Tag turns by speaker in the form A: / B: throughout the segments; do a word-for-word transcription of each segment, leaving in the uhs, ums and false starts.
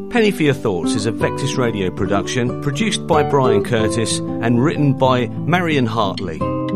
A: Penny for Your Thoughts is a Vectis Radio production, produced by Brian Curtis and written by Marion Hartley.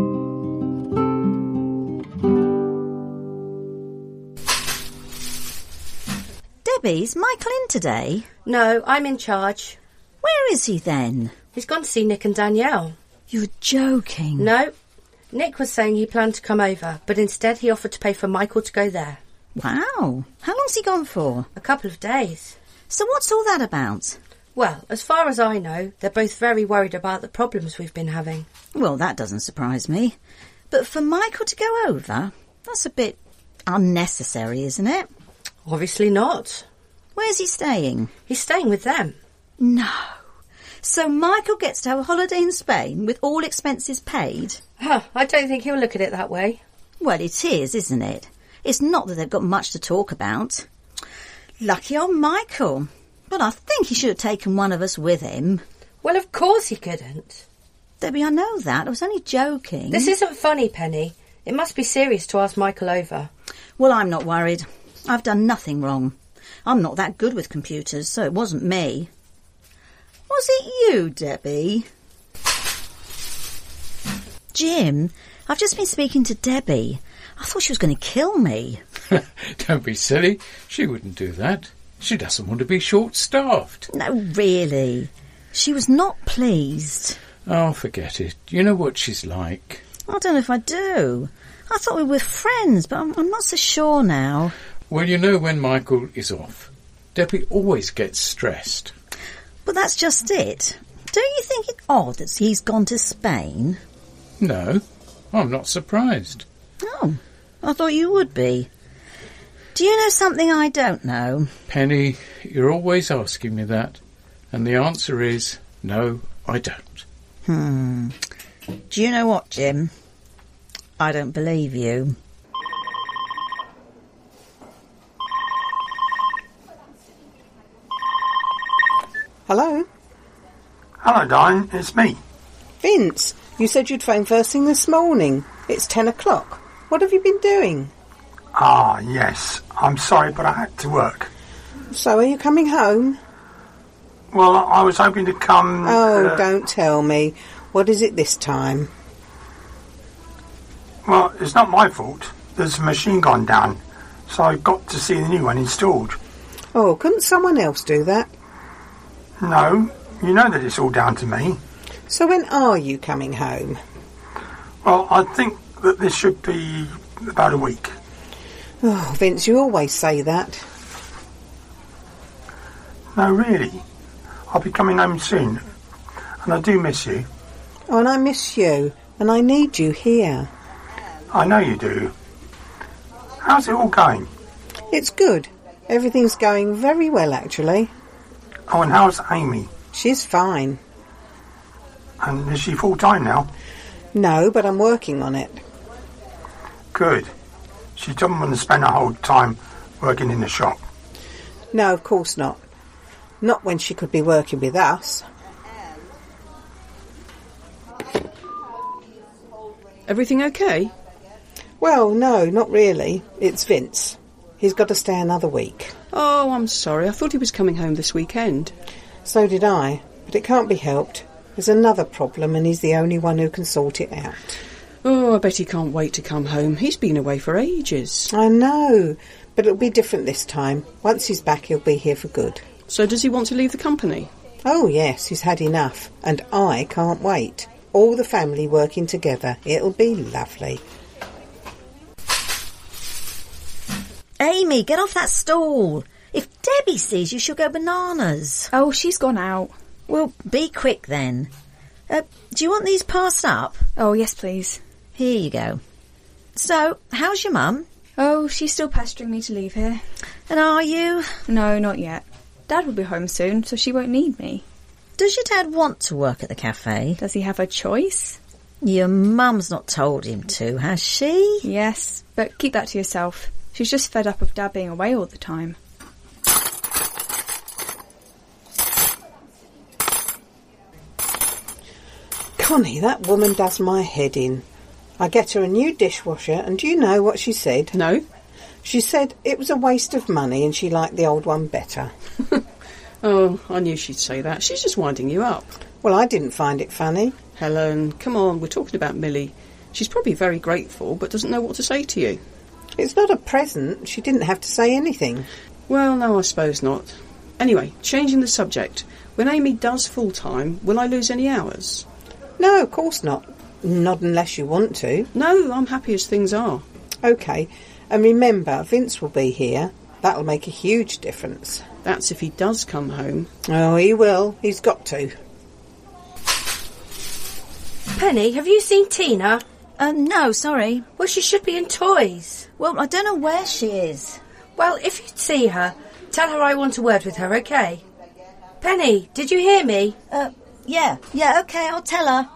B: Debbie, is Michael in today?
C: No, I'm in charge.
B: Where is he then?
C: He's gone to see Nick and Danielle.
B: You're joking.
C: No. Nick was saying he planned to come over, but instead he offered to pay for Michael to go there.
B: Wow. How long's he gone for?
C: A couple of days.
B: So what's all that about?
C: Well, as far as I know, they're both very worried about the problems we've been having.
B: Well, that doesn't surprise me. But for Michael to go over, that's a bit unnecessary, isn't it?
C: Obviously not.
B: Where's he staying?
C: He's staying with them.
B: No. So Michael gets to have a holiday in Spain with all expenses paid?
C: Huh, I don't think he'll look at it that way.
B: Well, it is, isn't it? It's not that they've got much to talk about. Lucky old Michael. But I think he should have taken one of us with him.
C: Well, of course he couldn't.
B: Debbie, I know that. I was only joking.
C: This isn't funny, Penny. It must be serious to ask Michael over.
B: Well, I'm not worried. I've done nothing wrong. I'm not that good with computers, so it wasn't me. Was it you, Debbie? Jim, I've just been speaking to Debbie. I thought she was going to kill me.
D: Don't be silly. She wouldn't do that. She doesn't want to be short-staffed.
B: No, really. She was not pleased.
D: Oh, forget it. You know what she's like.
B: I don't know if I do. I thought we were friends, but I'm, I'm not so sure now.
D: Well, you know when Michael is off, Debbie always gets stressed.
B: But that's just it. Don't you think it odd that he's gone to Spain?
D: No, I'm not surprised.
B: Oh, I thought you would be. Do you know something I don't know?
D: Penny, you're always asking me that. And the answer is, no, I don't.
B: Hmm. Do you know what, Jim? I don't believe you.
E: Hello?
F: Hello, Diane. It's me.
E: Vince, you said you'd phone first thing this morning. It's ten o'clock. What have you been doing?
F: Ah, yes. I'm sorry, but I had to work.
E: So are you coming home?
F: Well, I was hoping to come...
E: Oh,
F: uh,
E: don't tell me. What is it this time?
F: Well, it's not my fault. There's a machine gone down, so I got to see the new one installed.
E: Oh, couldn't someone else do that?
F: No, you know that it's all down to me.
E: So when are you coming home?
F: Well, I think that this should be about a week.
E: Oh, Vince, you always say that.
F: No, really. I'll be coming home soon, and I do miss you.
E: Oh, and I miss you, and I need you here.
F: I know you do. How's it all going?
E: It's good. Everything's going very well, actually.
F: Oh, and how's Amy?
E: She's fine.
F: And is she full-time now?
E: No, but I'm working on it.
F: Good. She doesn't want to spend her whole time working in the shop.
E: No, of course not. Not when she could be working with us.
G: Everything okay?
E: Well, no, not really. It's Vince. He's got to stay another week.
G: Oh, I'm sorry. I thought he was coming home this weekend.
E: So did I, but it can't be helped. There's another problem and he's the only one who can sort it out.
G: Oh, I bet he can't wait to come home. He's been away for ages.
E: I know, but it'll be different this time. Once he's back, he'll be here for good.
G: So does he want to leave the company?
E: Oh, yes, he's had enough. And I can't wait. All the family working together. It'll be lovely.
B: Amy, get off that stool. If Debbie sees you, she'll go bananas.
H: Oh, she's gone out.
B: Well, be quick then. Uh, do you want these passed up?
H: Oh, yes, please.
B: Here you go. So, how's your mum?
H: Oh, she's still pestering me to leave here.
B: And are you?
H: No, not yet. Dad will be home soon, so she won't need me.
B: Does your dad want to work at the cafe?
H: Does he have a choice?
B: Your mum's not told him to, has she?
H: Yes, but keep that to yourself. She's just fed up of Dad being away all the time.
E: Connie, that woman does my head in. I get her a new dishwasher, and do you know what she said?
G: No.
E: She said it was a waste of money and she liked the old one better.
G: Oh, I knew she'd say that. She's just winding you up.
E: Well, I didn't find it funny.
G: Helen, come on, we're talking about Millie. She's probably very grateful, but doesn't know what to say to you.
E: It's not a present. She didn't have to say anything.
G: Well, no, I suppose not. Anyway, changing the subject. When Amy does full-time, will I lose any hours?
E: No, of course not. Not unless you want to.
G: No, I'm happy as things are.
E: OK. And remember, Vince will be here. That'll make a huge difference.
G: That's if he does come home.
E: Oh, he will. He's got to.
C: Penny, have you seen Tina?
B: Uh, no, sorry.
C: Well, she should be in toys.
B: Well, I don't know where she is.
C: Well, if you see her, tell her I want a word with her, OK? Penny, did you hear me?
B: Uh, yeah, yeah, OK, I'll tell her.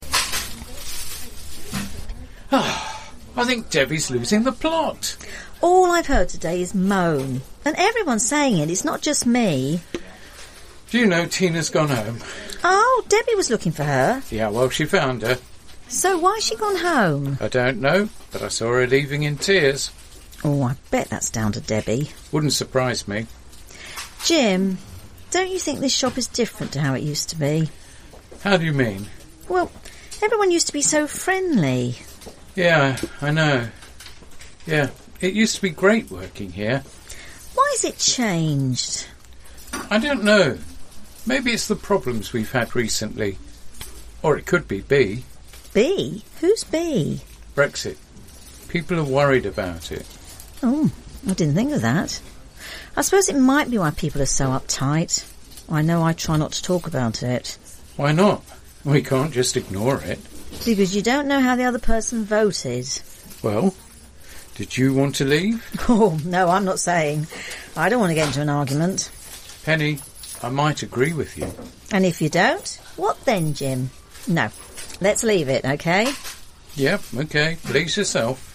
D: I think Debbie's losing the plot.
B: All I've heard today is moan. And everyone's saying it, it's not just me.
D: Do you know Tina's gone home?
B: Oh, Debbie was looking for her.
D: Yeah, well, she found her.
B: So why's she gone home?
D: I don't know, but I saw her leaving in tears.
B: Oh, I bet that's down to Debbie.
D: Wouldn't surprise me.
B: Jim, don't you think this shop is different to how it used to be?
D: How do you mean?
B: Well, everyone used to be so friendly.
D: Yeah, I know. Yeah, it used to be great working here.
B: Why has it changed?
D: I don't know. Maybe it's the problems we've had recently. Or it could be B.
B: B? Who's B?
D: Brexit. People are worried about it.
B: Oh, I didn't think of that. I suppose it might be why people are so uptight. I know I try not to talk about it.
D: Why not? We can't just ignore it.
B: Because you don't know how the other person voted.
D: Well, did you want to leave?
B: Oh, no, I'm not saying. I don't want to get into an argument.
D: Penny, I might agree with you.
B: And if you don't, what then, Jim? No, let's leave it, OK?
D: Yep, OK. Please yourself.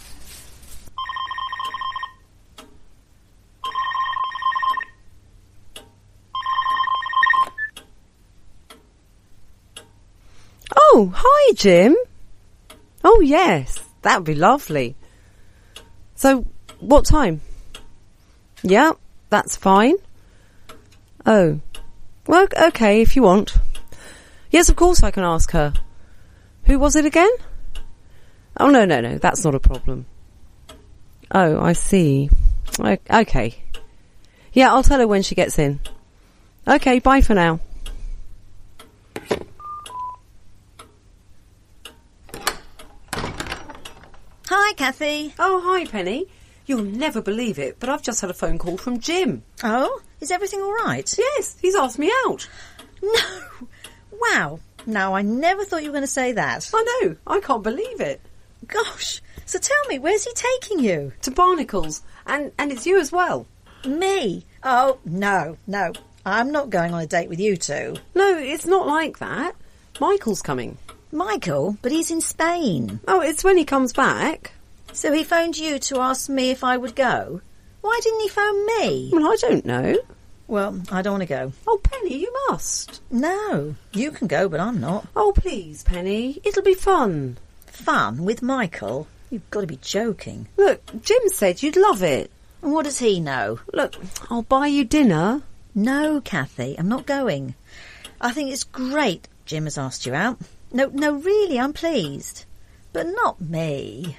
I: Oh, hi, Jim. Oh, yes, that would be lovely. So, what time? Yeah, that's fine. Oh, well, OK, if you want. Yes, of course I can ask her. Who was it again? Oh, no, no, no, that's not a problem. Oh, I see. O- OK. Yeah, I'll tell her when she gets in. OK, bye for now.
B: Hi, Kathy.
I: Oh, hi, Penny. You'll never believe it, but I've just had a phone call from Jim.
B: Oh, is everything all right?
I: Yes, he's asked me out.
B: No. Wow. No, I never thought you were going to say that.
I: I know. I can't believe it.
B: Gosh. So tell me, where's he taking you?
I: To Barnacles. And, and it's you as well.
B: Me? Oh, no, no. I'm not going on a date with you two.
I: No, it's not like that. Michael's coming.
B: Michael? But he's in Spain.
I: Oh, it's when he comes back.
B: So he phoned you to ask me if I would go? Why didn't he phone me?
I: Well, I don't know.
B: Well, I don't want to go.
I: Oh, Penny, you must.
B: No, you can go, but I'm not.
I: Oh, please, Penny. It'll be fun.
B: Fun with Michael? You've got to be joking.
I: Look, Jim said you'd love it.
B: And what does he know?
I: Look, I'll buy you dinner.
B: No, Kathy, I'm not going. I think it's great Jim has asked you out. No, no, really, I'm pleased. But not me.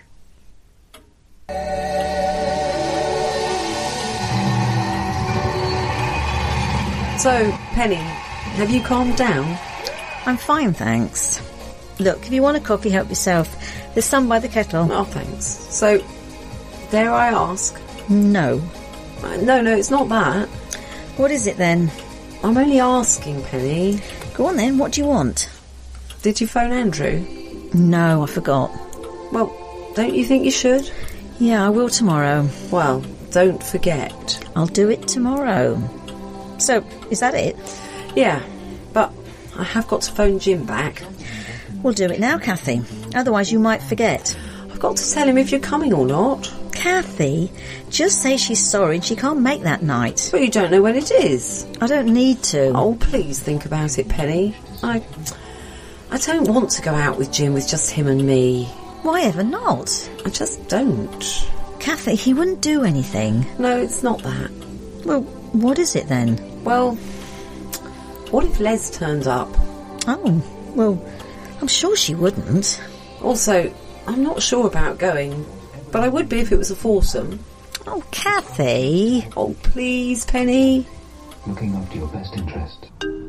I: So, Penny, have you calmed down?
B: I'm fine, thanks. Look, if you want a coffee, help yourself. There's some by the kettle.
I: Oh, thanks. So, dare I ask?
B: No.
I: Uh, no, no, it's not that.
B: What is it then?
I: I'm only asking, Penny.
B: Go on then, what do you want?
I: Did you phone Andrew?
B: No, I forgot.
I: Well, don't you think you should?
B: Yeah, I will tomorrow.
I: Well, don't forget.
B: I'll do it tomorrow. So, is that it?
I: Yeah, but I have got to phone Jim back.
B: We'll do it now, Kathy. Otherwise you might forget.
I: I've got to tell him if you're coming or not.
B: Kathy, just say she's sorry and she can't make that night.
I: But you don't know when it is.
B: I don't need to.
I: Oh, please think about it, Penny. I... I don't want to go out with Jim with just him and me.
B: Why ever not?
I: I just don't.
B: Kathy, he wouldn't do anything.
I: No, it's not that.
B: Well, what is it then?
I: Well, What if Les turns up?
B: Oh, well, I'm sure she wouldn't.
I: Also, I'm not sure about going, but I would be if it was a foursome.
B: Oh, Kathy.
I: Oh, please, Penny.
J: Looking after your best interest.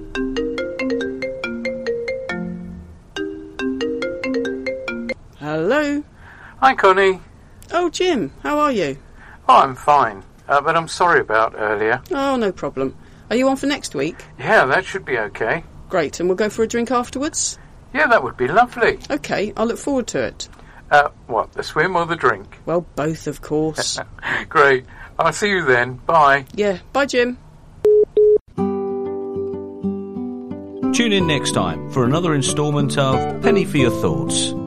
G: Hello?
D: Hi, Connie.
G: Oh, Jim, how are you?
D: Oh, I'm fine, uh, but I'm sorry about earlier.
G: Oh, no problem. Are you on for next week?
D: Yeah, that should be okay.
G: Great, and we'll go for a drink afterwards?
D: Yeah, that would be lovely.
G: OK, I'll look forward to it.
D: Uh, what, the swim or the drink?
G: Well, both, of course.
D: Great. I'll see you then. Bye.
G: Yeah, bye, Jim.
A: Tune in next time for another instalment of Penny for Your Thoughts.